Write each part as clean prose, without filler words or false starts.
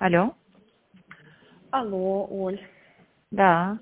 Алло? Алло, Оль. Да.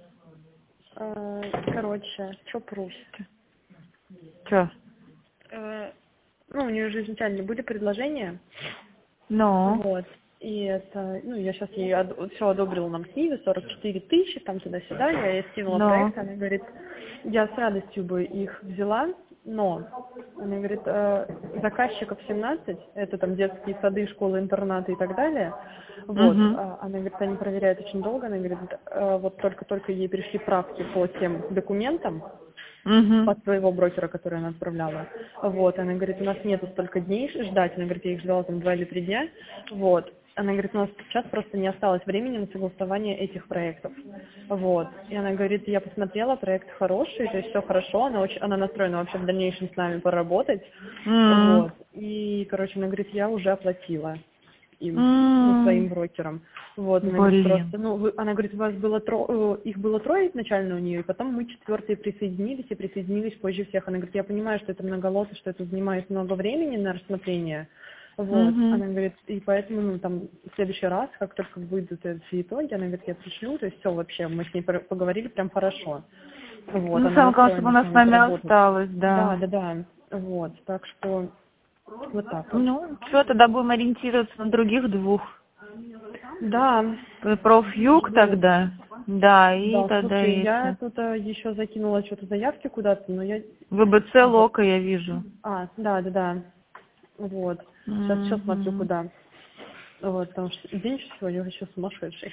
Короче, что просит? Чё? Ну, у нее же изначально были предложения. Ну? Вот. И это, ну, я сейчас ей все одобрила нам в Киеве, 44 тысячи, там туда-сюда, я ей скинула Ну? проект, она говорит, я с радостью бы их взяла, но, она говорит, заказчиков 17, это там детские сады, школы, интернаты и так далее, вот, Угу. она говорит, они проверяют очень долго, она говорит, вот только-только ей пришли правки по тем документам, Угу. от своего брокера, который она отправляла. Вот, она говорит, у нас нету столько дней ждать, она говорит, я их ждала там 2 или 3 дня, вот. Она говорит, у нас сейчас просто не осталось времени на согласование этих проектов. Вот. И она говорит, я посмотрела, проект хороший, то есть все хорошо, она настроена вообще в дальнейшем с нами поработать. Вот. И, короче, она говорит, я уже оплатила им, ну, своим брокерам. Вот, она говорит, Блин. просто, она говорит, у вас было их было трое изначально у нее, и потом мы четвертые присоединились позже всех. Она говорит, я понимаю, что это многолото, что это занимает много времени на рассмотрение. Вот, Угу. она говорит, и поэтому, ну, там, в следующий раз, как только выйдут эти итоги, она говорит, я пришлю, то есть все вообще, мы с ней поговорили прям хорошо. Вот, Ну, она самое главное, чтобы настроена с она с нами нами поработать. осталась, Да, да. да, да, вот, так что вот так вот. Ну, что, тогда будем ориентироваться на других двух. Да, Профюг вот. тогда. Да, и Да, тогда слушай, я эти. тут еще закинула что-то заявки куда-то, но я... ВБЦ Ага. Лока я вижу. Да, да, да. Вот. Сейчас еще смотрю, Угу. куда. Вот, потому что день сегодня вообще сумасшедший.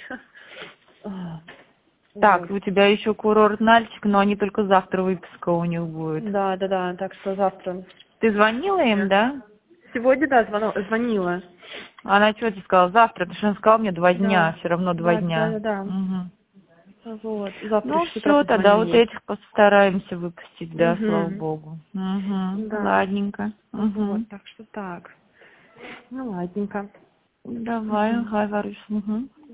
Так, Вот. у тебя еще курорт Нальчик, но они только завтра выписка у них будет. Да, да, да, так что завтра. Ты звонила им, да? Сегодня, да, звонила. Она что тебе сказала? Завтра, потому что она сказала мне 2 Да, дня, все равно 2 да, да, да, дня. да. Угу. Вот, завтра Ну еще с утра все, тогда вот позвонила. этих постараемся выпустить, да, слава Угу. богу. Угу. Да. Ладненько. Вот, Угу. так что так. Ну, ладненько. Давай, Угу. ага, Варюш. Угу.